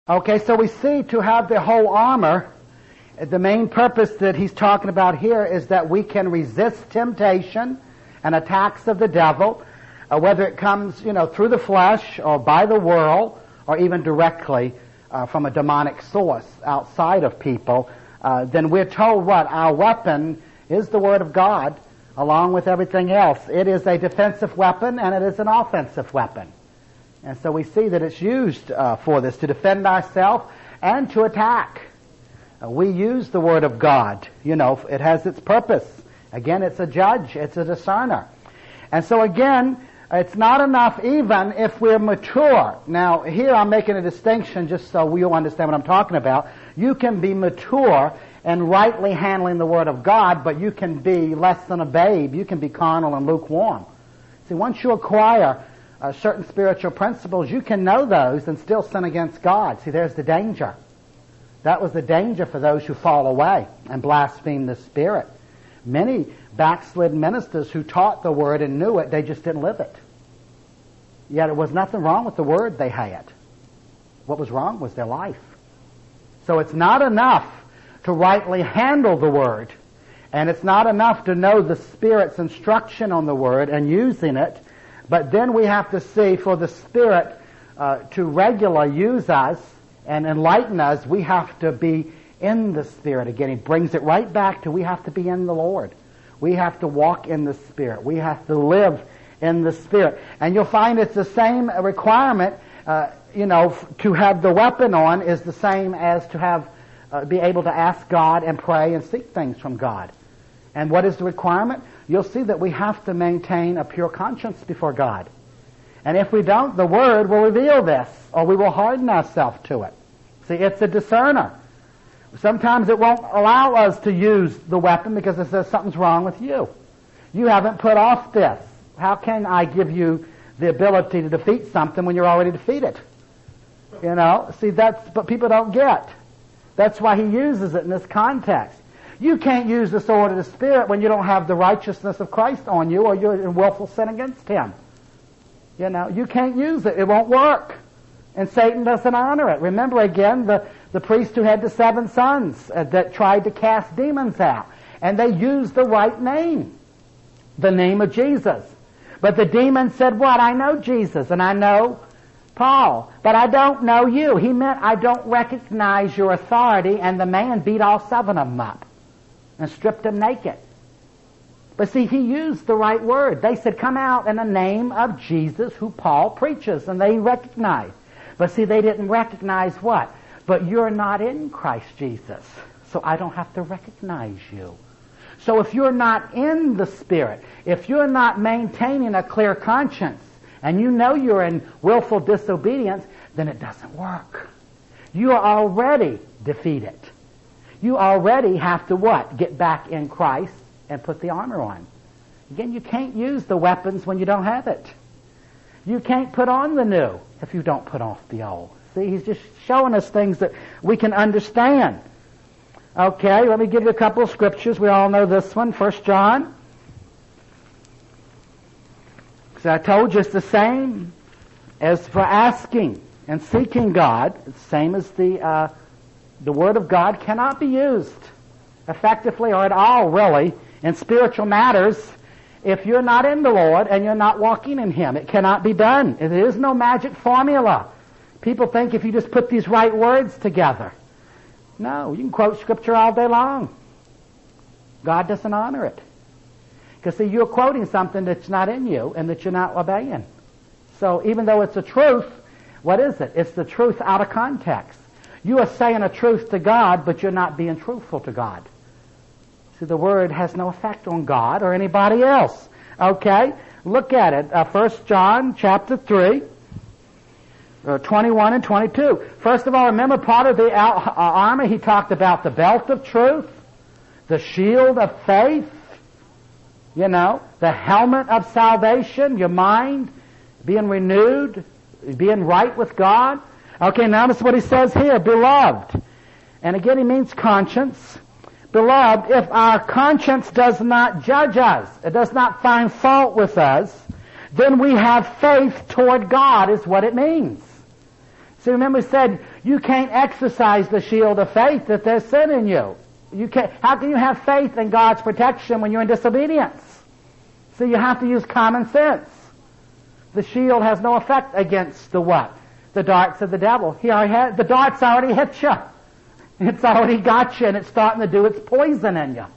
Okay, so we see to have the whole armor, the main purpose that he's talking about here is that we can resist temptation and attacks of the devil, whether it comes, through the flesh or by the world or even directly from a demonic source outside of people. Then we're told what? Our weapon is the Word of God along with everything else. It is a defensive weapon and it is an offensive weapon. And so we see that it's used for this, to defend ourselves and to attack. We use the Word of God. It has its purpose. Again, it's a judge. It's a discerner. And so again, it's not enough even if we're mature. Now, here I'm making a distinction just so we'll understand what I'm talking about. You can be mature and rightly handling the Word of God, but you can be less than a babe. You can be carnal and lukewarm. See, once you acquire certain spiritual principles, you can know those and still sin against God. See, there's the danger. That was the danger for those who fall away and blaspheme the Spirit. Many backslid ministers who taught the Word and knew it, they just didn't live it. Yet it was nothing wrong with the Word they had. What was wrong was their life. So it's not enough to rightly handle the Word, and it's not enough to know the Spirit's instruction on the Word and using it, but then we have to see for the Spirit to regularly use us and enlighten us, we have to be in the Spirit again. He brings it right back to we have to be in the Lord. We have to walk in the Spirit. We have to live in the Spirit. And you'll find it's the same requirement, to have the weapon on is the same as to have be able to ask God and pray and seek things from God. And what is the requirement? You'll see that we have to maintain a pure conscience before God. And if we don't, the Word will reveal this, or we will harden ourselves to it. See, it's a discerner. Sometimes it won't allow us to use the weapon because it says something's wrong with you. You haven't put off this. How can I give you the ability to defeat something when you're already defeated? See, that's what people don't get. That's why he uses it in this context. You can't use the sword of the Spirit when you don't have the righteousness of Christ on you or you're in willful sin against Him. You can't use it. It won't work. And Satan doesn't honor it. Remember again the priest who had the 7 sons that tried to cast demons out. And they used the right name. The name of Jesus. But the demon said, what? I know Jesus and I know Paul, but I don't know you. He meant I don't recognize your authority, and the man beat all 7 of them up and stripped them naked. But see, he used the right word. They said, come out in the name of Jesus who Paul preaches, and they recognized. But see, they didn't recognize what? But you're not in Christ Jesus, so I don't have to recognize you. So if you're not in the Spirit, if you're not maintaining a clear conscience, and you know you're in willful disobedience, then it doesn't work. You are already defeated. You already have to what? Get back in Christ and put the armor on. Again, you can't use the weapons when you don't have it. You can't put on the new if you don't put off the old. See, he's just showing us things that we can understand. Okay, let me give you a couple of scriptures. We all know this one, 1 John. So I told you it's the same as for asking and seeking God. It's the same as the Word of God cannot be used effectively or at all, really, in spiritual matters if you're not in the Lord and you're not walking in Him. It cannot be done. There is no magic formula. People think if you just put these right words together. No, you can quote Scripture all day long. God doesn't honor it. Because, see, you're quoting something that's not in you and that you're not obeying. So even though it's a truth, what is it? It's the truth out of context. You are saying a truth to God, but you're not being truthful to God. See, the Word has no effect on God or anybody else. Okay? Look at it. 1 John chapter 3, 21 and 22. First of all, remember part of the armor, he talked about the belt of truth, the shield of faith, the helmet of salvation, your mind being renewed, being right with God. Okay, notice what he says here, beloved. And again, he means conscience. Beloved, if our conscience does not judge us, it does not find fault with us, then we have faith toward God is what it means. See, remember he said, You can't exercise the shield of faith if there's sin in you. How can you have faith in God's protection when you're in disobedience? So you have to use common sense. The shield has no effect against the what? The darts of the devil. The dart's already hit you. It's already got you, and it's starting to do its poison in you.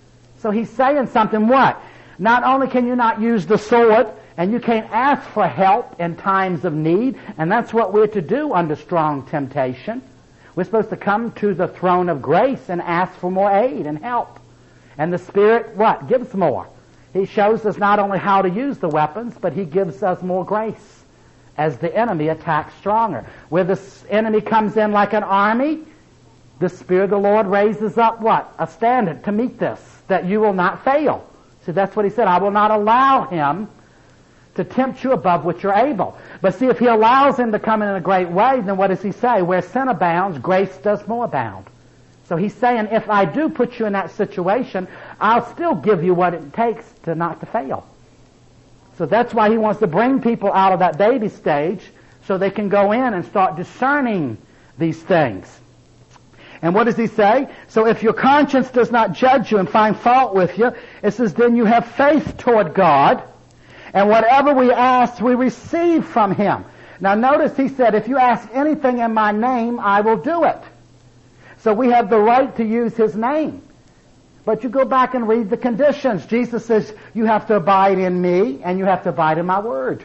So he's saying something what? Not only can you not use the sword, and you can't ask for help in times of need, and that's what we're to do under strong temptation. We're supposed to come to the throne of grace and ask for more aid and help. And the Spirit, what? Gives more. He shows us not only how to use the weapons, but He gives us more grace as the enemy attacks stronger. Where the enemy comes in like an army, the Spirit of the Lord raises up what? A standard to meet this, that you will not fail. See, that's what He said. I will not allow him to tempt you above what you're able. But see, if He allows him to come in a great way, then what does He say? Where sin abounds, grace does more abound. So He's saying, if I do put you in that situation, I'll still give you what it takes to not to fail. So that's why He wants to bring people out of that baby stage so they can go in and start discerning these things. And what does He say? So if your conscience does not judge you and find fault with you, it says, then you have faith toward God, and whatever we ask, we receive from Him. Now notice He said, if you ask anything in my name, I will do it. So we have the right to use His name. But you go back and read the conditions. Jesus says, you have to abide in me, and you have to abide in my word.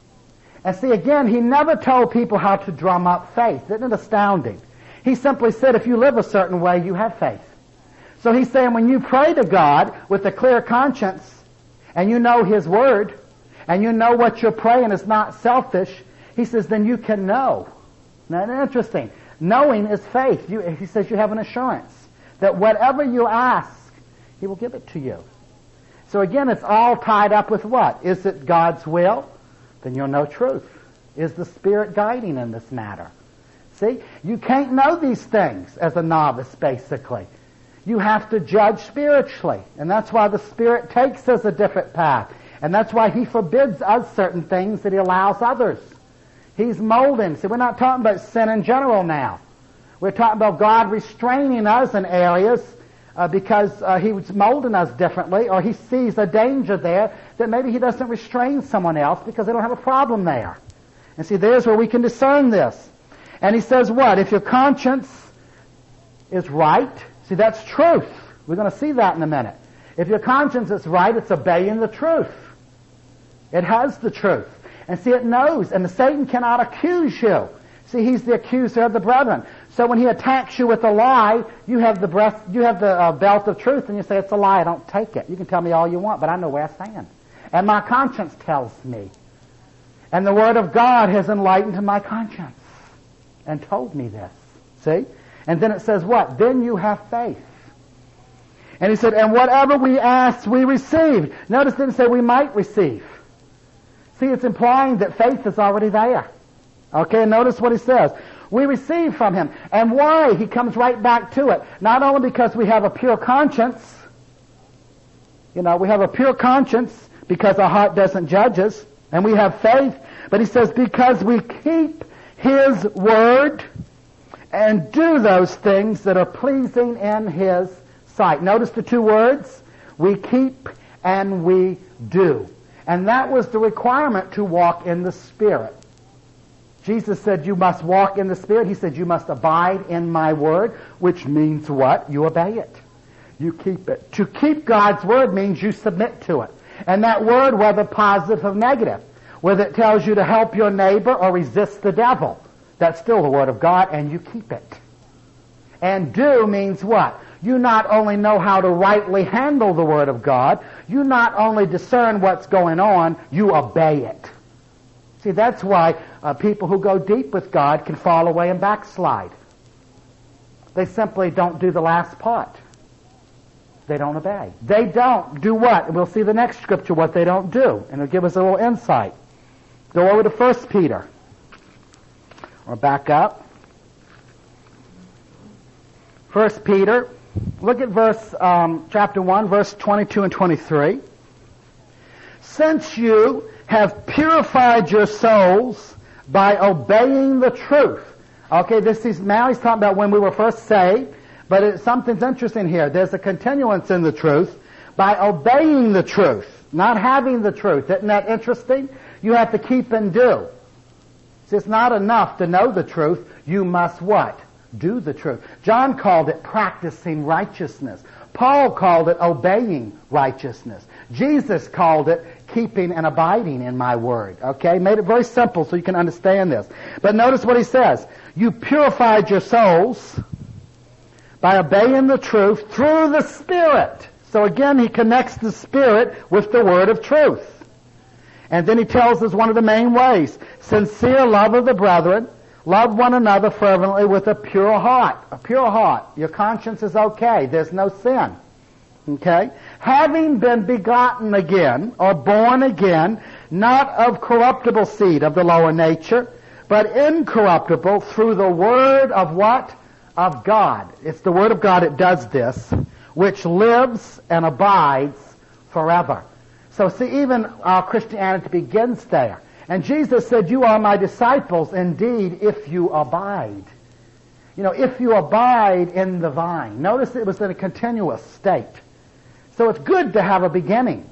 And see, again, He never told people how to drum up faith. Isn't it astounding? He simply said, if you live a certain way, you have faith. So He's saying, when you pray to God with a clear conscience, and you know His word, and you know what you're praying is not selfish, He says, then you can know. Now, interesting. Knowing is faith. He says you have an assurance that whatever you ask, He will give it to you. So again, it's all tied up with what? Is it God's will? Then you'll know truth. Is the Spirit guiding in this matter? See? You can't know these things as a novice, basically. You have to judge spiritually. And that's why the Spirit takes us a different path. And that's why He forbids us certain things that He allows others. He's molding. See, we're not talking about sin in general now. We're talking about God restraining us in areas because He was molding us differently, or He sees a danger there that maybe He doesn't restrain someone else because they don't have a problem there. And see, there's where we can discern this. And He says what? If your conscience is right, see, that's truth. We're going to see that in a minute. If your conscience is right, it's obeying the truth. It has the truth. And see, it knows, and Satan cannot accuse you. See, he's the accuser of the brethren. So when he attacks you with a lie, you have the belt of truth, and you say, it's a lie, I don't take it. You can tell me all you want, but I know where I stand. And my conscience tells me. And the Word of God has enlightened my conscience and told me this. See? And then it says what? Then you have faith. And he said, and whatever we ask, we receive. Notice it didn't say we might receive. See, it's implying that faith is already there. Okay, notice what he says. We receive from Him. And why? He comes right back to it. Not only because we have a pure conscience. We have a pure conscience because our heart doesn't judge us. And we have faith. But he says, because we keep His word and do those things that are pleasing in His sight. Notice the two words. We keep and we do. And that was the requirement to walk in the Spirit. Jesus said you must walk in the Spirit. He said you must abide in my word, which means what? You obey it. You keep it. To keep God's word means you submit to it. And that word, whether positive or negative, whether it tells you to help your neighbor or resist the devil, that's still the word of God, and you keep it. And do means what? You not only know how to rightly handle the Word of God, you not only discern what's going on, you obey it. See, that's why people who go deep with God can fall away and backslide. They simply don't do the last part. They don't obey. They don't do what? And we'll see the next scripture what they don't do, and it'll give us a little insight. Go over to 1 Peter. Or back up. 1 Peter. Look at chapter 1, verse 22 and 23. Since you have purified your souls by obeying the truth. Okay, now he's talking about when we were first saved, but something's interesting here. There's a continuance in the truth by obeying the truth, not having the truth. Isn't that interesting? You have to keep and do. See, it's not enough to know the truth. You must what? Do the truth. John called it practicing righteousness. Paul called it obeying righteousness. Jesus called it keeping and abiding in my word. Okay? Made it very simple so you can understand this. But notice what he says. You purified your souls by obeying the truth through the Spirit. So again, he connects the Spirit with the word of truth. And then he tells us one of the main ways. Sincere love of the brethren. Love one another fervently with a pure heart. A pure heart. Your conscience is okay. There's no sin. Okay? Having been begotten again, or born again, not of corruptible seed of the lower nature, but incorruptible through the word of what? Of God. It's the word of God that does this, which lives and abides forever. So see, even our Christianity begins there. And Jesus said, you are my disciples indeed if you abide. You know, if you abide in the vine. Notice it was in a continuous state. So it's good to have a beginning.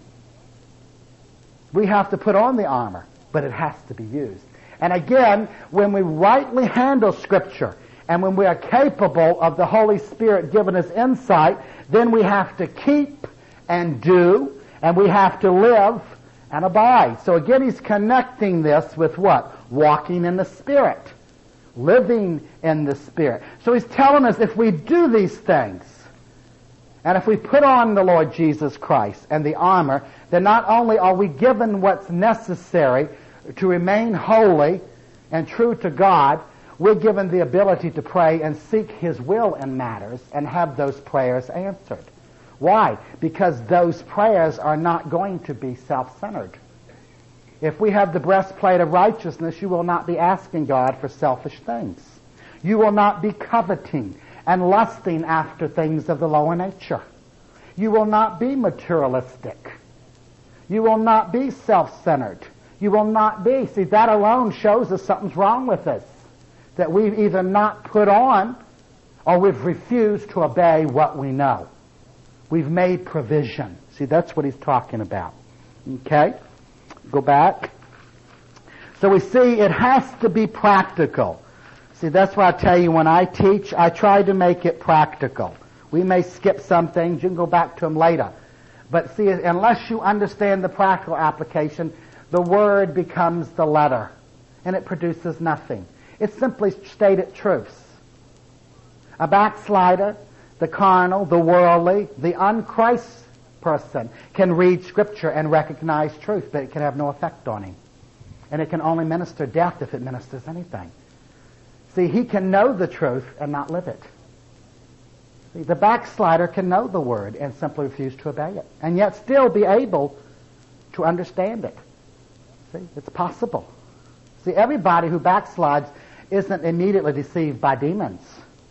We have to put on the armor, but it has to be used. And again, when we rightly handle Scripture, and when we are capable of the Holy Spirit giving us insight, then we have to keep and do, and we have to live and abide. So again, he's connecting this with what? Walking in the Spirit. Living in the Spirit. So he's telling us if we do these things, and if we put on the Lord Jesus Christ and the armor, then not only are we given what's necessary to remain holy and true to God, we're given the ability to pray and seek His will in matters and have those prayers answered. Why? Because those prayers are not going to be self-centered. If we have the breastplate of righteousness, you will not be asking God for selfish things. You will not be coveting and lusting after things of the lower nature. You will not be materialistic. You will not be self-centered. You will not be. See, that alone shows us something's wrong with us. That we've either not put on or we've refused to obey what we know. We've made provision. See, that's what he's talking about. Okay? Go back. So we see it has to be practical. See, that's why I tell you when I teach, I try to make it practical. We may skip some things. You can go back to them later. But see, unless you understand the practical application, the word becomes the letter. And it produces nothing. It's simply stated truths. A backslider, the carnal, the worldly, the unchrist person can read Scripture and recognize truth, but it can have no effect on him. And it can only minister death if it ministers anything. See, he can know the truth and not live it. See, the backslider can know the Word and simply refuse to obey it, and yet still be able to understand it. See, it's possible. See, everybody who backslides isn't immediately deceived by demons.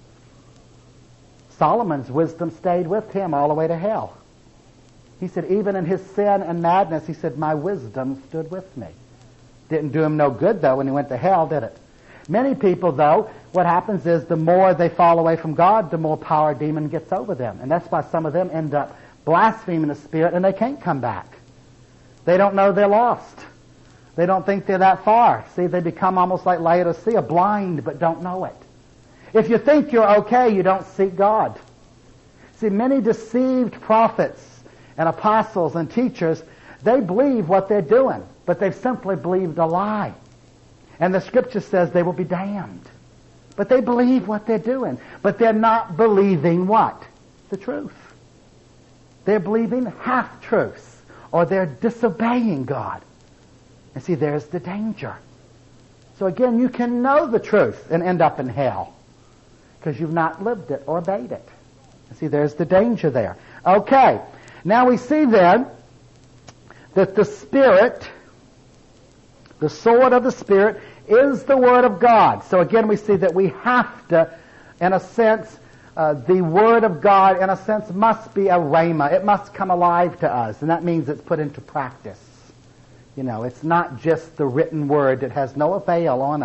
Solomon's wisdom stayed with him all the way to hell. He said, even in his sin and madness, he said, my wisdom stood with me. Didn't do him no good, though, when he went to hell, did it? Many people, though, what happens is the more they fall away from God, the more power a demon gets over them. And that's why some of them end up blaspheming the Spirit and they can't come back. They don't know they're lost. They don't think they're that far. See, they become almost like Laodicea, blind but don't know it. If you think you're okay, you don't seek God. See, many deceived prophets and apostles and teachers, they believe what they're doing, but they've simply believed a lie. And the Scripture says they will be damned. But they believe what they're doing. But they're not believing what? The truth. They're believing half-truths. Or they're disobeying God. And see, there's the danger. So again, you can know the truth and end up in hell. Because you've not lived it or obeyed it. And see, there's the danger there. Okay. Now we see then that the Spirit, the sword of the Spirit, is the Word of God. So again, we see that we have to, in a sense, the Word of God, in a sense, must be a rhema. It must come alive to us, and that means it's put into practice. You know, it's not just the written Word that has no avail on us.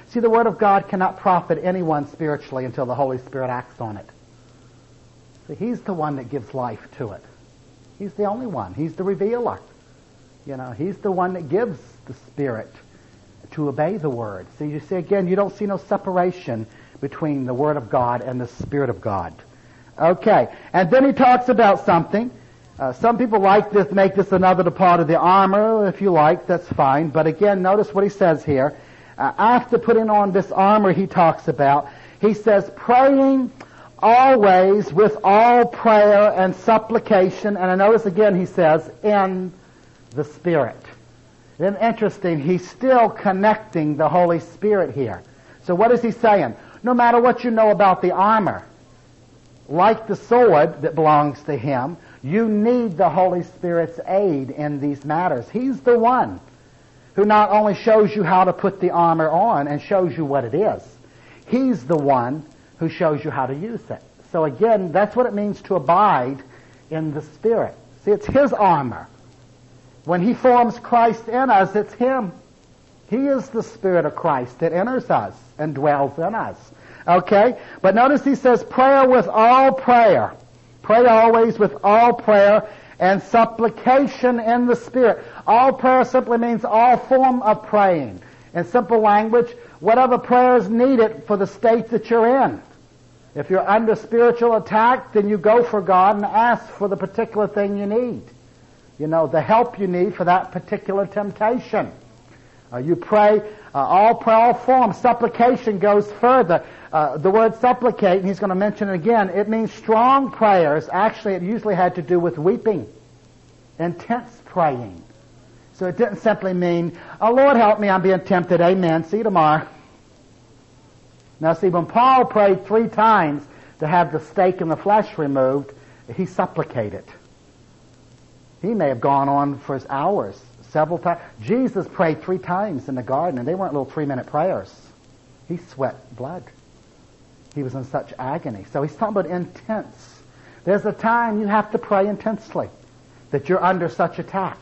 See, the Word of God cannot profit anyone spiritually until the Holy Spirit acts on it. See, He's the one that gives life to it. He's the only one. He's the revealer. He's the one that gives the Spirit to obey the Word. So you see, again, you don't see no separation between the Word of God and the Spirit of God. Okay, and then he talks about something. Some people like this, make this another part of the armor. If you like, that's fine. But again, notice what he says here. After putting on this armor he talks about, he says, praying always with all prayer and supplication. And I notice again he says, in the Spirit. Then interesting, he's still connecting the Holy Spirit here. So what is he saying? No matter what you know about the armor, like the sword that belongs to him, you need the Holy Spirit's aid in these matters. He's the one who not only shows you how to put the armor on and shows you what it is, he's the one who shows you how to use it. So again, that's what it means to abide in the Spirit. See, it's his armor. When he forms Christ in us, it's him. He is the Spirit of Christ that enters us and dwells in us. Okay? But notice he says, prayer with all prayer. Pray always with all prayer and supplication in the Spirit. All prayer simply means all form of praying. In simple language, whatever prayer is needed for the state that you're in. If you're under spiritual attack, then you go for God and ask for the particular thing you need. The help you need for that particular temptation. You pray, all prayer, all forms. Supplication goes further. The word supplicate, and he's going to mention it again, it means strong prayers. Actually, it usually had to do with weeping, intense praying. So it didn't simply mean, oh, Lord, help me, I'm being tempted, amen, see you tomorrow. Now, see, when Paul prayed 3 times to have the stake in the flesh removed, he supplicated. He may have gone on for hours, several times. Jesus prayed 3 times in the garden, and they weren't little 3-minute prayers. He sweat blood. He was in such agony. So he's talking about intense. There's a time you have to pray intensely, that you're under such attack.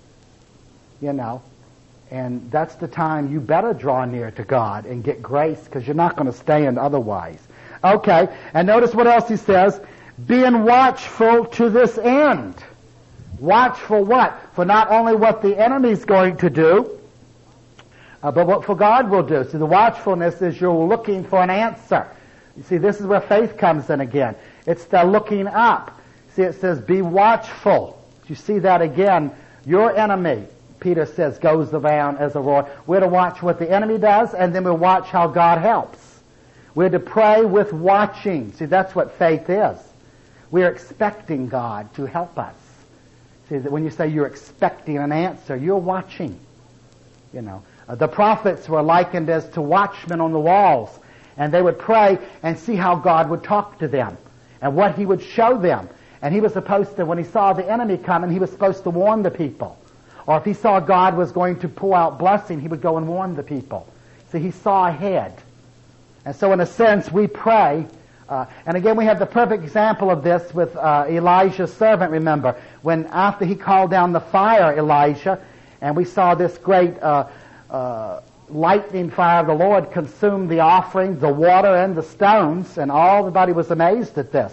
And that's the time you better draw near to God and get grace, because you're not going to stand otherwise. Okay, and notice what else he says. Being watchful to this end. Watchful what? For not only what the enemy's going to do, but what for God will do. See, the watchfulness is you're looking for an answer. You see, this is where faith comes in again. It's the looking up. See, it says, be watchful. You see that again. Your enemy, Peter says, goes around as a roar. We're to watch what the enemy does, and then we'll watch how God helps. We're to pray with watching. See, that's what faith is. We're expecting God to help us. See, that when you say you're expecting an answer, you're watching. The prophets were likened as to watchmen on the walls, and they would pray and see how God would talk to them and what he would show them. And he was supposed to, when he saw the enemy coming, he was supposed to warn the people. Or if he saw God was going to pour out blessing, he would go and warn the people. See, he saw ahead. And so in a sense, we pray. And again, we have the perfect example of this with Elijah's servant, remember. When after he called down the fire, Elijah, and we saw this great lightning fire of the Lord consume the offerings, the water, and the stones, and everybody was amazed at this.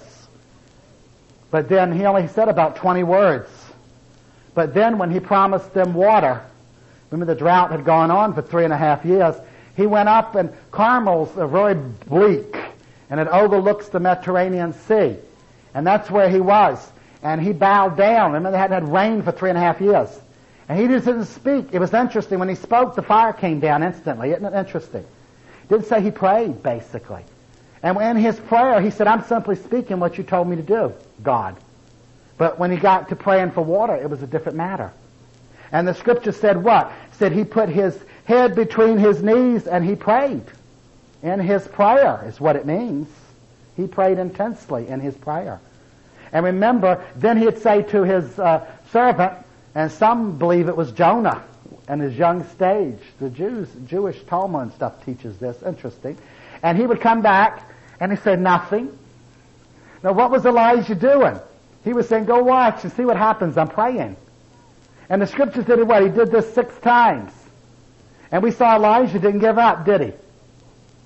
But then he only said about 20 words. But then when he promised them water, remember the drought had gone on for 3.5 years, he went up, and Carmel's very bleak, and it overlooks the Mediterranean Sea. And that's where he was. And he bowed down. Remember, they hadn't had rain for 3.5 years. And he just didn't speak. It was interesting. When he spoke, the fire came down instantly. Isn't it interesting? Didn't say he prayed, basically. And in his prayer, he said, I'm simply speaking what you told me to do, God. But when he got to praying for water, it was a different matter. And the scripture said what? It said he put his head between his knees and he prayed. In his prayer is what it means. He prayed intensely in his prayer. And remember, then he'd say to his servant, and some believe it was Jonah in his young stage. The Jewish Talmud and stuff teaches this. Interesting. And he would come back and he said nothing. Now what was Elijah doing? He was saying, go watch and see what happens. I'm praying. And the scripture said what? He did this 6 times. And we saw Elijah didn't give up, did he?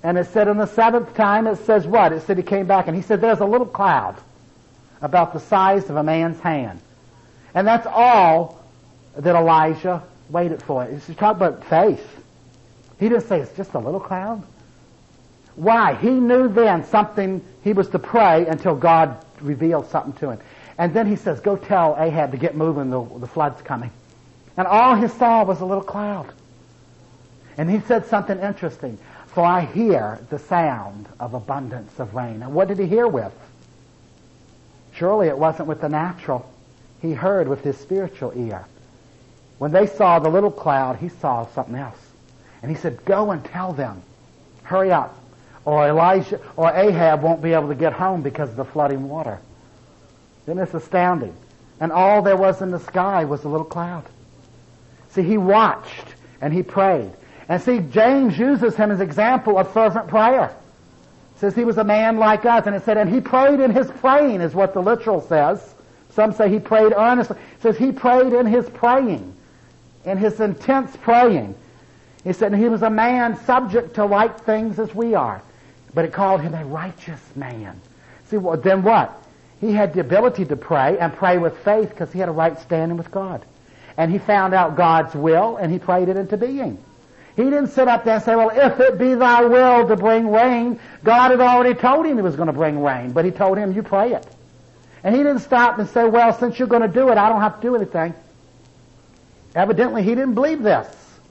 And it said on the seventh time, it says what? It said he came back and he said there's a little cloud about the size of a man's hand. And that's all that Elijah waited for. He's talking about faith. He didn't say it's just a little cloud. Why? He knew then something he was to pray until God revealed something to him. And then he says, go tell Ahab to get moving, the flood's coming. And all he saw was a little cloud. And he said something interesting. For I hear the sound of abundance of rain. And what did he hear with? Surely it wasn't with the natural. He heard with his spiritual ear. When they saw the little cloud, he saw something else. And he said, go and tell them. Hurry up. Or Elijah or Ahab won't be able to get home because of the flooding water. Isn't this astounding? And all there was in the sky was a little cloud. See, he watched and he prayed. And see, James uses him as an example of fervent prayer. Says he was a man like us, and it said, and he prayed in his praying, is what the literal says. Some say he prayed earnestly. It says he prayed in his praying, in his intense praying. He said he was a man subject to like things as we are. But it called him a righteous man. See, well, then what? He had the ability to pray and pray with faith because he had a right standing with God. And he found out God's will, and he prayed it into being. He didn't sit up there and say, well, if it be thy will to bring rain, God had already told him he was going to bring rain, but he told him, you pray it. And he didn't stop and say, well, since you're going to do it, I don't have to do anything. Evidently, he didn't believe this.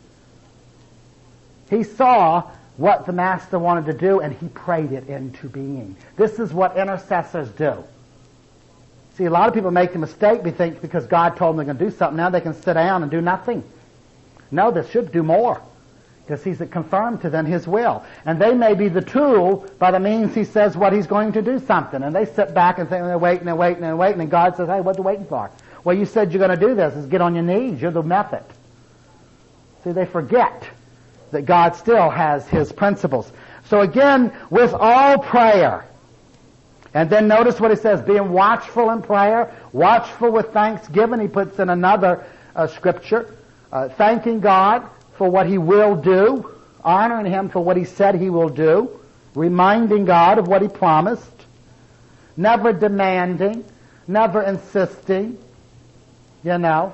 He saw what the master wanted to do, and he prayed it into being. This is what intercessors do. See, a lot of people make the mistake, they think because God told them they're going to do something, now they can sit down and do nothing. No, they should do more. Because he's confirmed to them his will. And they may be the tool by the means he says what he's going to do something. And they sit back and think they're waiting and waiting and waiting. And God says, hey, what are you waiting for? Well, you said you're going to do this. Is get on your knees. You're the method. See, they forget that God still has his principles. So again, with all prayer. And then notice what he says, being watchful in prayer, watchful with thanksgiving. He puts in another scripture, thanking God for what he will do, honoring him for what he said he will do, reminding God of what he promised, never demanding, never insisting, you know.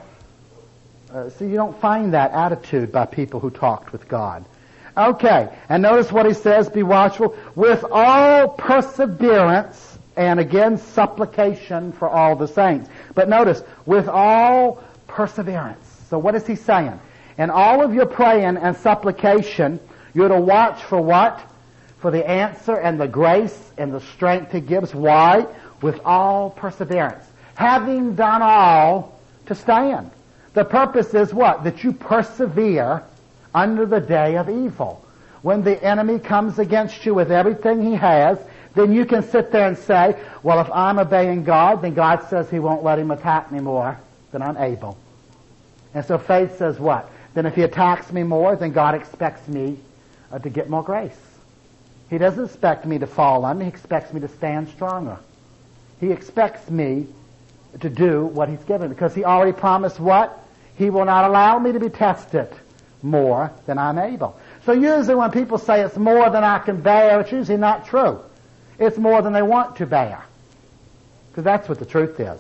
So you don't find that attitude by people who talked with God. Okay, and notice what he says, be watchful, with all perseverance, and again, supplication for all the saints. But notice, with all perseverance. So what is he saying? In all of your praying and supplication, you're to watch for what? For the answer and the grace and the strength he gives. Why? With all perseverance. Having done all to stand. The purpose is what? That you persevere under the day of evil. When the enemy comes against you with everything he has, then you can sit there and say, well, if I'm obeying God, then God says he won't let him attack me more than I'm able. And so faith says what? Then if he attacks me more, then God expects me to get more grace. He doesn't expect me to fall under. He expects me to stand stronger. He expects me to do what he's given because he already promised what? He will not allow me to be tested more than I'm able. So usually when people say it's more than I can bear, it's usually not true. It's more than they want to bear. Because that's what the truth is.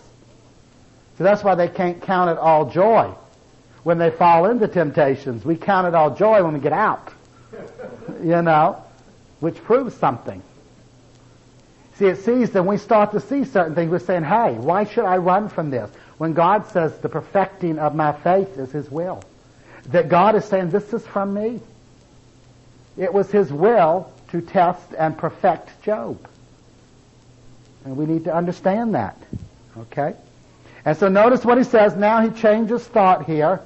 So that's why they can't count it all joy when they fall into temptations. We count it all joy when we get out. You know, which proves something. See, it sees that when we start to see certain things, we're saying, hey, why should I run from this? When God says the perfecting of my faith is his will. That God is saying, this is from me. It was his will to test and perfect Job. And we need to understand that. Okay? And so notice what he says. Now he changes thought here.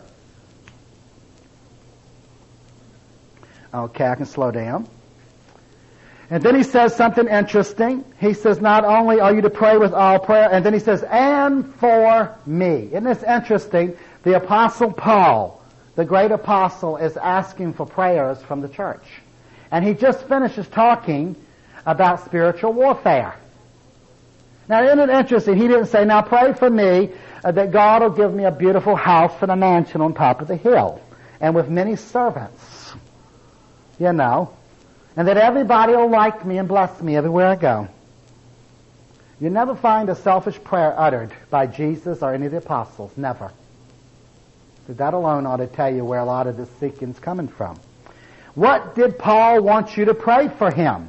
Okay, I can slow down. And then he says something interesting. He says, not only are you to pray with all prayer, and then he says, and for me. Isn't this interesting? The Apostle Paul, the great apostle, is asking for prayers from the church. And he just finishes talking about spiritual warfare. Now, isn't it interesting? He didn't say, now pray for me that God will give me a beautiful house and a mansion on top of the hill, and with many servants. You know. and that everybody will like me and bless me everywhere I go. You never find a selfish prayer uttered by Jesus or any of the apostles. Never. So that alone ought to tell you where a lot of this seeking's coming from. What did Paul want you to pray for him?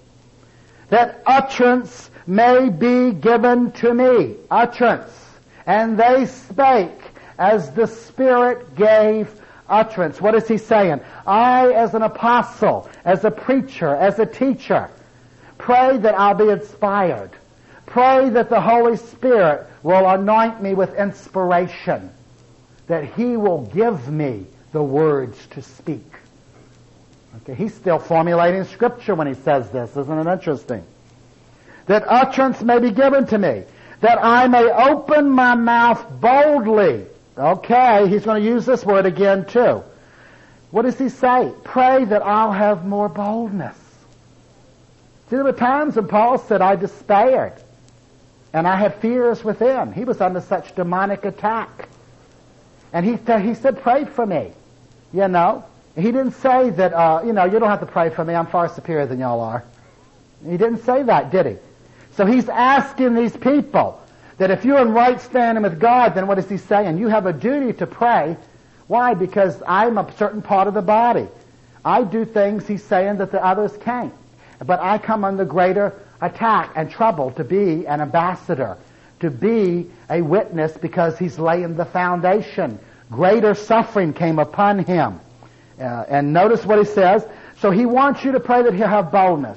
That utterance may be given to me. Utterance. And they spake as the Spirit gave utterance. What is he saying? I, as an apostle, as a preacher, as a teacher, pray that I'll be inspired. Pray that the Holy Spirit will anoint me with inspiration, that He will give me the words to speak. Okay, he's still formulating Scripture when he says this. Isn't it interesting? That utterance may be given to me, that I may open my mouth boldly. Okay, he's going to use this word again too. What does he say? Pray that I'll have more boldness. See, there were times when Paul said, I despaired, and I had fears within. He was under such demonic attack. And he said, pray for me. You know? He didn't say that, you don't have to pray for me. I'm far superior than y'all are. He didn't say that, did he? So he's asking these people that if you're in right standing with God, then what is he saying? You have a duty to pray. Why? Because I'm a certain part of the body. I do things, he's saying, that the others can't. But I come under greater attack and trouble to be an ambassador, to be a witness, because he's laying the foundation. Greater suffering came upon him. And notice what he says. So he wants you to pray that he'll have boldness.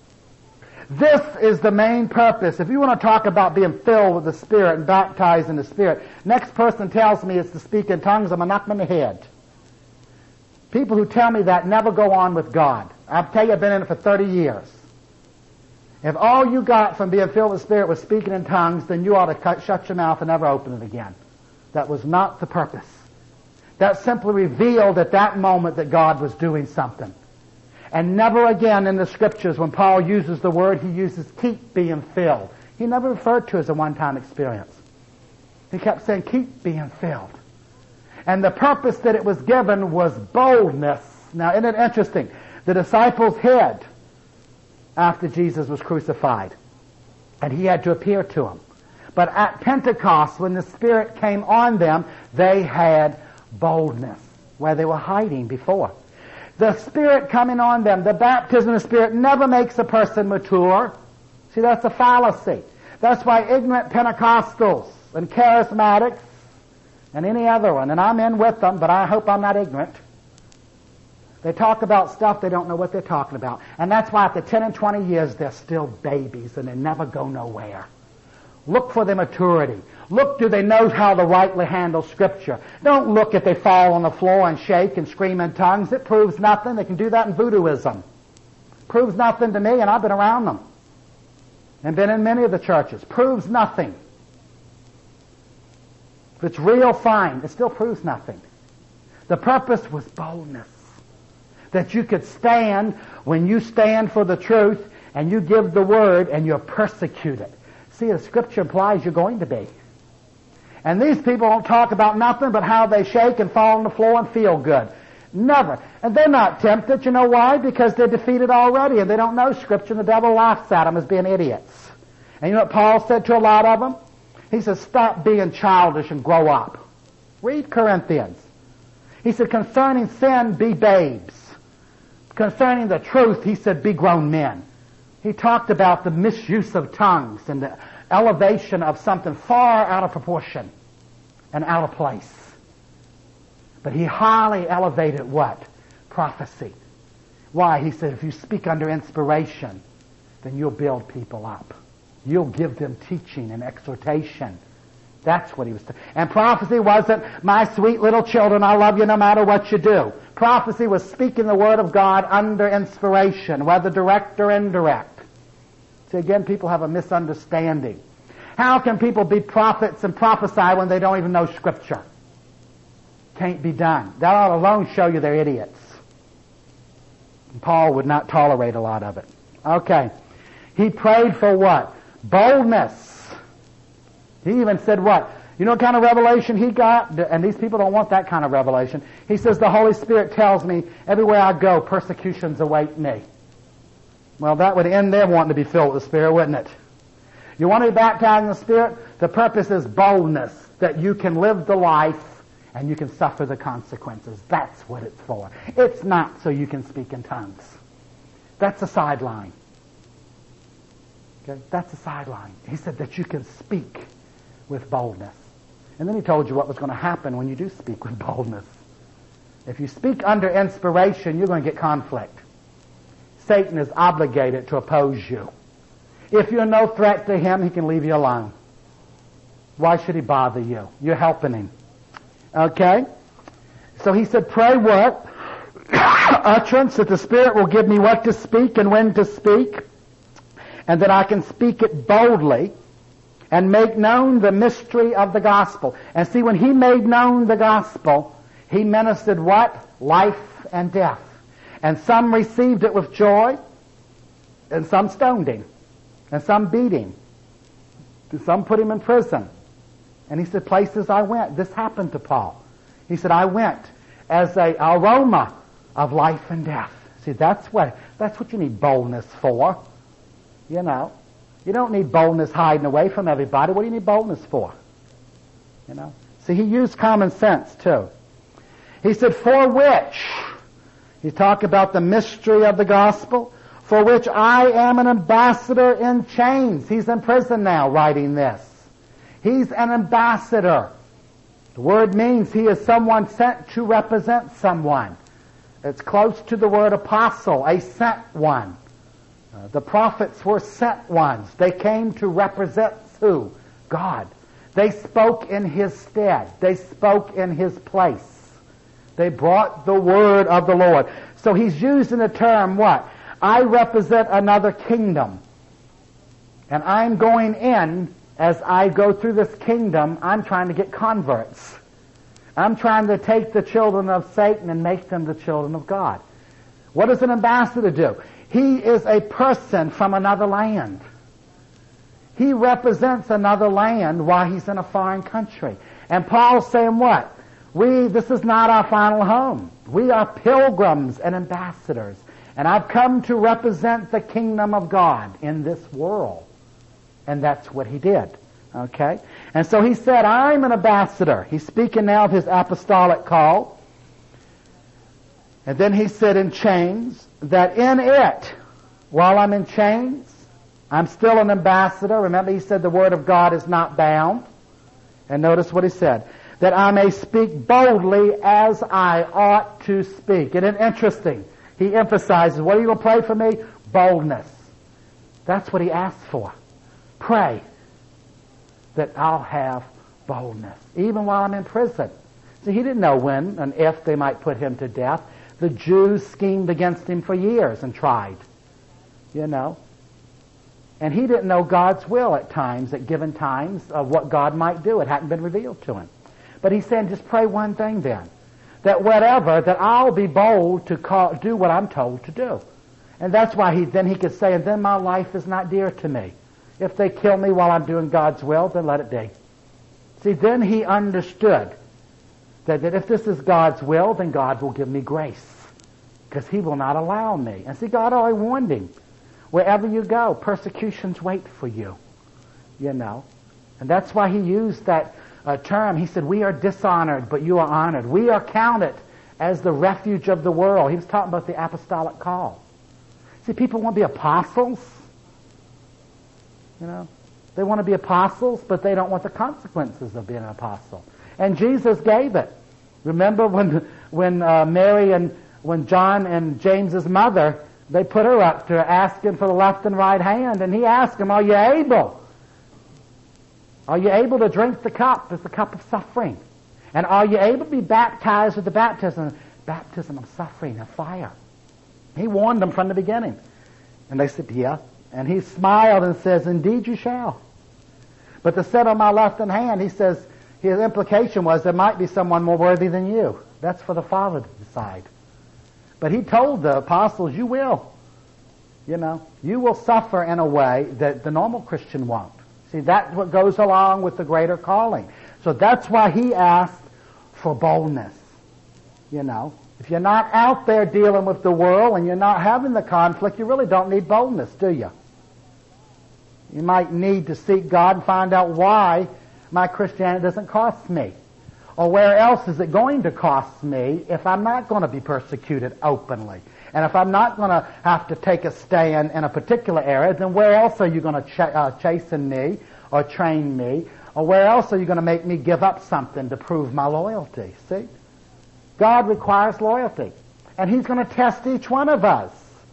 This is the main purpose. If you want to talk about being filled with the Spirit and baptized in the Spirit, next person tells me it's to speak in tongues, I'm going to knock them in the head. People who tell me that never go on with God. I'll tell you, I've been in it for 30 years. If all you got from being filled with the Spirit was speaking in tongues, then you ought to shut your mouth and never open it again. That was not the purpose. That simply revealed at that moment that God was doing something. And never again in the Scriptures, when Paul uses the word, he uses keep being filled. He never referred to it as a one-time experience. He kept saying keep being filled. And the purpose that it was given was boldness. Now, isn't it interesting? The disciples hid after Jesus was crucified, and he had to appear to them. But at Pentecost, when the Spirit came on them, they had boldness, where they were hiding before. The Spirit coming on them, the baptism of the Spirit, never makes a person mature. See, that's a fallacy. That's why ignorant Pentecostals and charismatics and any other one, and I'm in with them, but I hope I'm not ignorant. They talk about stuff they don't know what they're talking about. And that's why after 10 and 20 years, they're still babies and they never go nowhere. Look for their maturity. Look, do they know how to rightly handle Scripture? Don't look if they fall on the floor and shake and scream in tongues. It proves nothing. They can do that in voodooism. Proves nothing to me, and I've been around them. And been in many of the churches. Proves nothing. If it's real, fine. It still proves nothing. The purpose was boldness. That you could stand when you stand for the truth and you give the word and you're persecuted. See, the Scripture implies you're going to be. And these people don't talk about nothing but how they shake and fall on the floor and feel good. Never. And they're not tempted. You know why? Because they're defeated already and they don't know Scripture, and the devil laughs at them as being idiots. And you know what Paul said to a lot of them? He says, stop being childish and grow up. Read Corinthians. He said, concerning sin, be babes. Concerning the truth, he said, be grown men. He talked about the misuse of tongues and the elevation of something far out of proportion and out of place. But he highly elevated what? Prophecy. Why? He said, if you speak under inspiration, then you'll build people up. You'll give them teaching and exhortation. That's what he was saying. And prophecy wasn't, my sweet little children, I love you no matter what you do. Prophecy was speaking the Word of God under inspiration, whether direct or indirect. See, again, people have a misunderstanding. How can people be prophets and prophesy when they don't even know Scripture? Can't be done. That ought alone show you they're idiots. And Paul would not tolerate a lot of it. Okay. He prayed for what? Boldness. He even said what? You know what kind of revelation he got? And these people don't want that kind of revelation. He says, the Holy Spirit tells me everywhere I go, persecutions await me. Well, that would end them wanting to be filled with the Spirit, wouldn't it? You want to be baptized in the Spirit? The purpose is boldness, that you can live the life and you can suffer the consequences. That's what it's for. It's not so you can speak in tongues. That's a sideline. Okay? That's a sideline. He said that you can speak with boldness. And then he told you what was going to happen when you do speak with boldness. If you speak under inspiration, you're going to get conflict. Satan is obligated to oppose you. If you're no threat to him, he can leave you alone. Why should he bother you? You're helping him. Okay? So he said, pray what? Utterance, that the Spirit will give me what to speak and when to speak, and that I can speak it boldly and make known the mystery of the gospel. And see, when he made known the gospel, he ministered what? Life and death. And some received it with joy, and some stoned him, and some beat him, and some put him in prison. And he said, places I went. This happened to Paul. He said, I went as an aroma of life and death. See, that's what you need boldness for. You know. You don't need boldness hiding away from everybody. What do you need boldness for? You know. See, he used common sense too. He said, for which, he talked about the mystery of the gospel, for which I am an ambassador in chains. He's in prison now writing this. He's an ambassador. The word means he is someone sent to represent someone. It's close to the word apostle, a sent one. The prophets were sent ones. They came to represent who? God. They spoke in his stead. They spoke in his place. They brought the word of the Lord. So he's using the term what? I represent another kingdom. And I'm going in, as I go through this kingdom, I'm trying to get converts. I'm trying to take the children of Satan and make them the children of God. What does an ambassador do? He is a person from another land. He represents another land while he's in a foreign country. And Paul's saying what? This is not our final home. We are pilgrims and ambassadors. And I've come to represent the kingdom of God in this world. And that's what he did. Okay? And so he said, I'm an ambassador. He's speaking now of his apostolic call. And then he said in chains, that in it, while I'm in chains, I'm still an ambassador. Remember, he said the word of God is not bound. And notice what he said. That I may speak boldly as I ought to speak. And it's interesting. He emphasizes, what are you going to pray for me? Boldness. That's what he asked for. Pray that I'll have boldness, even while I'm in prison. See, he didn't know when and if they might put him to death. The Jews schemed against him for years and tried, you know. And he didn't know God's will at times, at given times, of what God might do. It hadn't been revealed to him. But he's saying, just pray one thing then. That whatever, that I'll be bold to do what I'm told to do. And that's why he could say, and then my life is not dear to me. If they kill me while I'm doing God's will, then let it be. See, then he understood that if this is God's will, then God will give me grace. Because he will not allow me. And see, God already warned him. Wherever you go, persecutions wait for you. You know. And that's why he used that term. He said, we are dishonored, but you are honored. We are counted as the refuge of the world. He was talking about the apostolic call. See, people want to be apostles. You know, they want to be apostles, but they don't want the consequences of being an apostle. And Jesus gave it. Remember when Mary and when John and James's mother, they put her up to ask him for the left and right hand, and he asked him, are you able? Are you able to drink the cup? It's the cup of suffering. And are you able to be baptized with the baptism of suffering, of fire? He warned them from the beginning. And they said, yeah. And he smiled and says, indeed you shall. But to sit on my left hand, he says, his implication was there might be someone more worthy than you. That's for the Father to decide. But he told the apostles, you will. You know, you will suffer in a way that the normal Christian won't. See, that's what goes along with the greater calling. So that's why he asked for boldness. You know, If you're not out there dealing with the world and you're not having the conflict, you really don't need boldness, do you? You might need to seek God and find out why my Christianity doesn't cost me. Or where else is it going to cost me if I'm not going to be persecuted openly? And if I'm not going to have to take a stand in a particular area, then where else are you going to chasten me or train me? Or where else are you going to make me give up something to prove my loyalty? See? God requires loyalty. And He's going to test each one of us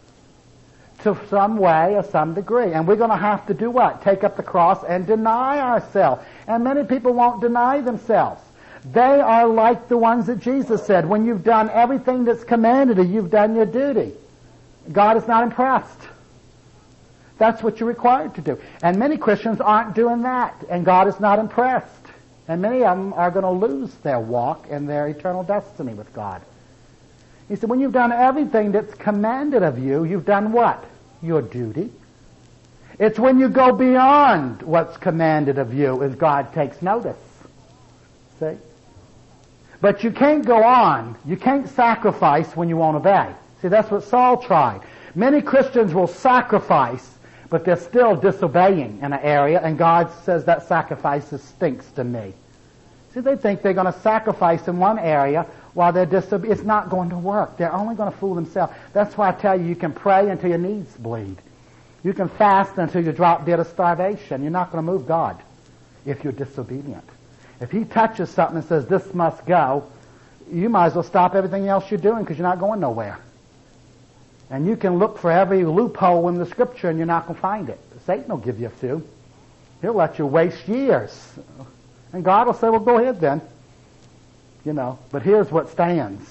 to some way or some degree. And we're going to have to do what? Take up the cross and deny ourselves. And many people won't deny themselves. They are like the ones that Jesus said, when you've done everything that's commanded of you, you've done your duty. God is not impressed. That's what you're required to do. And many Christians aren't doing that, and God is not impressed. And many of them are going to lose their walk and their eternal destiny with God. He said, when you've done everything that's commanded of you, you've done what? Your duty. It's when you go beyond what's commanded of you as God takes notice. See? But you can't go on. You can't sacrifice when you won't obey. See, that's what Saul tried. Many Christians will sacrifice, but they're still disobeying in an area, and God says that sacrifice stinks to me. See, they think they're going to sacrifice in one area while they're disobeying. It's not going to work. They're only going to fool themselves. That's why I tell you, you can pray until your knees bleed. You can fast until you drop dead of starvation. You're not going to move God if you're disobedient. If He touches something and says, this must go, you might as well stop everything else you're doing because you're not going nowhere. And you can look for every loophole in the Scripture and you're not going to find it. Satan will give you a few. He'll let you waste years. And God will say, well, go ahead then. You know, but here's what stands.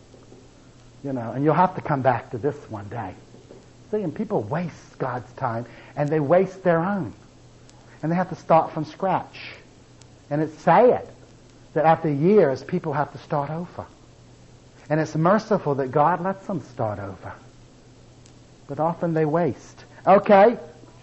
You know, and you'll have to come back to this one day. See, and people waste God's time and they waste their own. And they have to start from scratch. And it's sad that after years, people have to start over. And it's merciful that God lets them start over. But often they waste. Okay?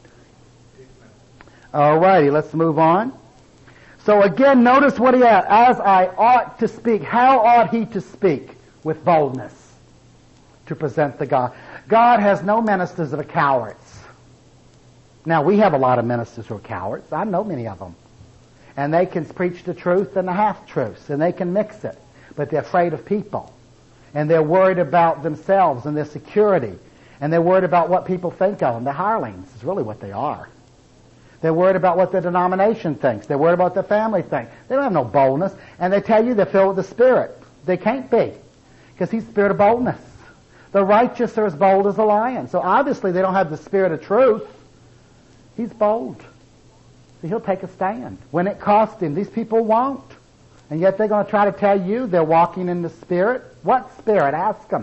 All righty, let's move on. So again, notice what he had. As I ought to speak. How ought he to speak? With boldness. To present the God. God has no ministers that are cowards. Now, we have a lot of ministers who are cowards. I know many of them. And they can preach the truth and the half-truths, and they can mix it. But they're afraid of people. And they're worried about themselves and their security. And they're worried about what people think of them. They're hirelings is really what they are. They're worried about what their denomination thinks. They're worried about what their family thinks. They don't have no boldness. And they tell you they're filled with the Spirit. They can't be. Because He's the Spirit of boldness. The righteous are as bold as a lion. So obviously they don't have the Spirit of truth. He's bold. So He'll take a stand. When it costs Him, these people won't. And yet they're going to try to tell you they're walking in the Spirit. What Spirit? Ask them.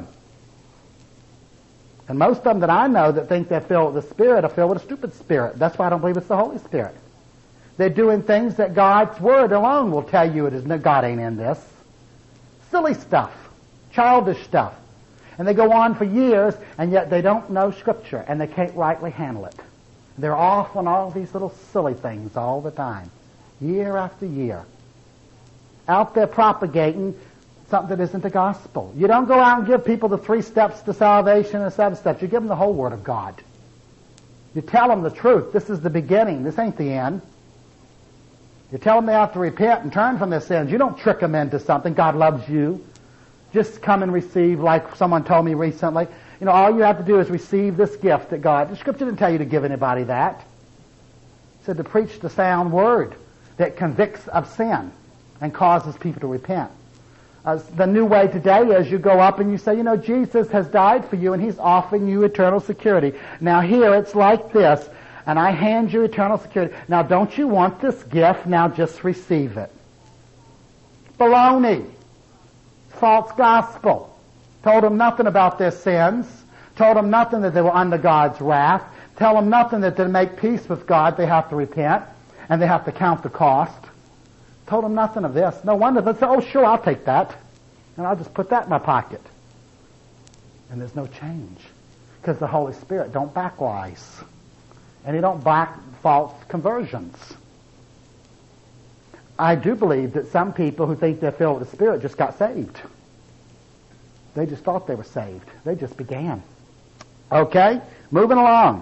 And most of them that I know that think they're filled with the Spirit are filled with a stupid spirit. That's why I don't believe it's the Holy Spirit. They're doing things that God's Word alone will tell you it is. No, God ain't in this. Silly stuff. Childish stuff. And they go on for years, and yet they don't know Scripture, and they can't rightly handle it. They're off on all these little silly things all the time. Year after year. Out there propagating something that isn't the gospel. You don't go out and give people the 3 steps to salvation and 7 steps. You give them the whole Word of God. You tell them the truth. This is the beginning. This ain't the end. You tell them they have to repent and turn from their sins. You don't trick them into something. God loves you. Just come and receive, like someone told me recently. You know, all you have to do is receive this gift that God... The Scripture didn't tell you to give anybody that. It said to preach the sound Word that convicts of sin and causes people to repent. The new way today is you go up and you say, you know, Jesus has died for you and He's offering you eternal security. Now here it's like this, and I hand you eternal security. Now don't you want this gift? Now just receive it. Baloney. False gospel. Told them nothing about their sins. Told them nothing that they were under God's wrath. Tell them nothing that to make peace with God they have to repent and they have to count the cost. Told them nothing of this. No wonder they said, oh sure, I'll take that. And I'll just put that in my pocket. And there's no change. Because the Holy Spirit don't backwise. And He don't back false conversions. I do believe that some people who think they're filled with the Spirit just got saved. They just thought they were saved. They just began. Okay, moving along.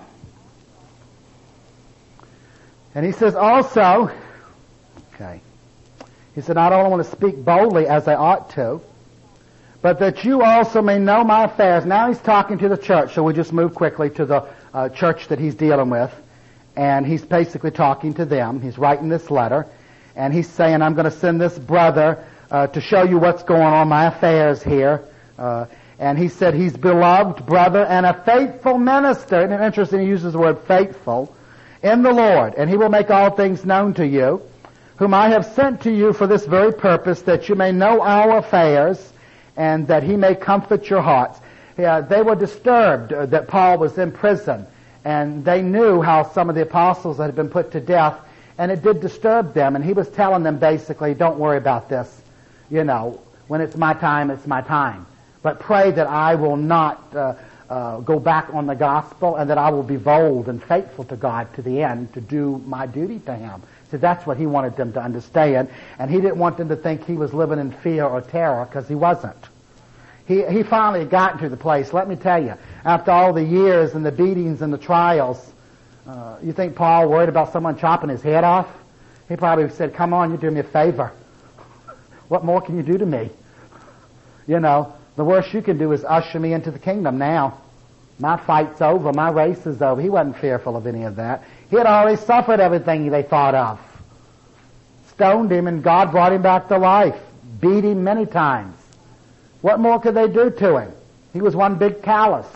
And he says also, okay, he said, I don't want to speak boldly as I ought to, but that you also may know my affairs. Now he's talking to the church, so we just move quickly to the church that he's dealing with. And he's basically talking to them. He's writing this letter. And he's saying, I'm going to send this brother to show you what's going on, my affairs here. And he said he's beloved brother and a faithful minister. And it's interesting, he uses the word faithful in the Lord. And he will make all things known to you, whom I have sent to you for this very purpose, that you may know our affairs and that he may comfort your hearts. They were disturbed that Paul was in prison. And they knew how some of the apostles had been put to death. And it did disturb them. And he was telling them basically, don't worry about this. You know, when it's my time, it's my time. But pray that I will not go back on the gospel and that I will be bold and faithful to God to the end to do my duty to him. So that's what he wanted them to understand. And he didn't want them to think he was living in fear or terror, because he wasn't. He finally got to the place, let me tell you, after all the years and the beatings and the trials, you think Paul worried about someone chopping his head off? He probably said, come on, you do me a favor. What more can you do to me? You know, the worst you can do is usher me into the kingdom now. My fight's over. My race is over. He wasn't fearful of any of that. He had already suffered everything they thought of. Stoned him, and God brought him back to life. Beat him many times. What more could they do to him? He was one big callous.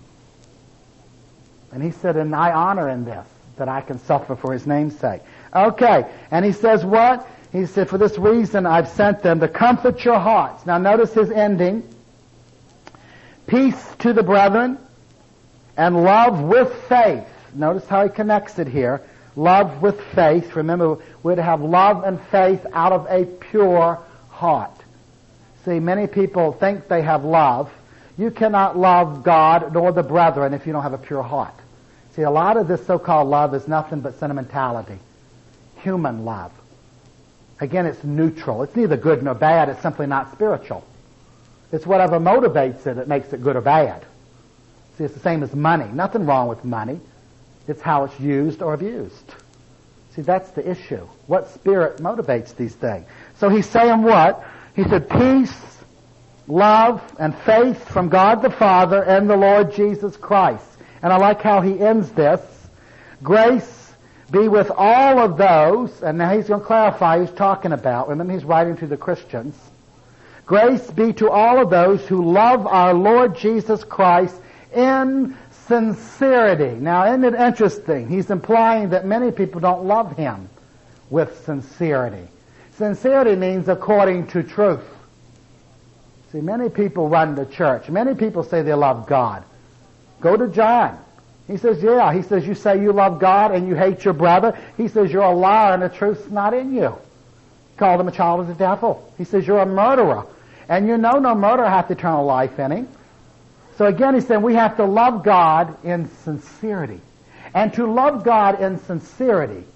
And he said, and I honor in this, that I can suffer for his name's sake. Okay, and he says what? He said, for this reason I've sent them to comfort your hearts. Now notice his ending. Peace to the brethren and love with faith. Notice how he connects it here. Love with faith. Remember, we're to have love and faith out of a pure heart. See, many people think they have love. You cannot love God nor the brethren if you don't have a pure heart. See, a lot of this so-called love is nothing but sentimentality. Human love. Again, it's neutral. It's neither good nor bad. It's simply not spiritual. It's whatever motivates it that makes it good or bad. See, it's the same as money. Nothing wrong with money. It's how it's used or abused. See, that's the issue. What spirit motivates these things? So he's saying what? He said, peace, love, and faith from God the Father and the Lord Jesus Christ. And I like how he ends this. Grace be with all of those, and now he's going to clarify who he's talking about. Remember, he's writing to the Christians. Grace be to all of those who love our Lord Jesus Christ in sincerity. Now, isn't it interesting? He's implying that many people don't love him with sincerity. Sincerity means according to truth. See, many people run the church. Many people say they love God. Go to John. He says, yeah. He says, you say you love God and you hate your brother. He says, you're a liar and the truth's not in you. He called him a child of the devil. He says, you're a murderer. And you know no murderer hath eternal life in him. So again, he's saying we have to love God in sincerity. And to love God in sincerity,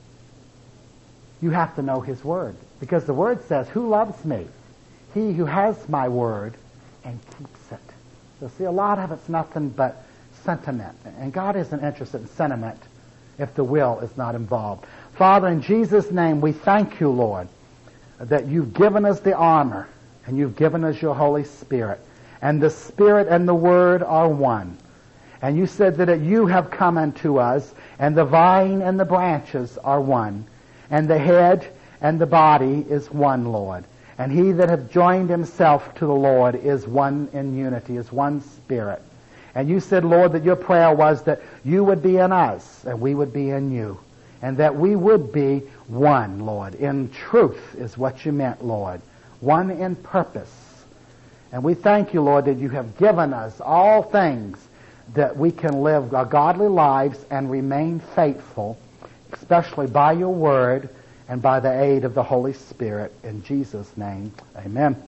you have to know his word. Because the word says, who loves me? He who has my word and keeps it. So see, a lot of it's nothing but sentiment. And God isn't interested in sentiment if the will is not involved. Father, in Jesus' name, we thank you, Lord, that you've given us the armor and you've given us your Holy Spirit. And the Spirit and the Word are one. And you said that you have come unto us, and the vine and the branches are one. And the head and the body is one, Lord. And he that hath joined himself to the Lord is one in unity, is one Spirit. And you said, Lord, that your prayer was that you would be in us, and we would be in you. And that we would be one, Lord. In truth is what you meant, Lord. One in purpose. And we thank you, Lord, that you have given us all things that we can live godly lives and remain faithful, especially by your word and by the aid of the Holy Spirit. In Jesus' name, amen.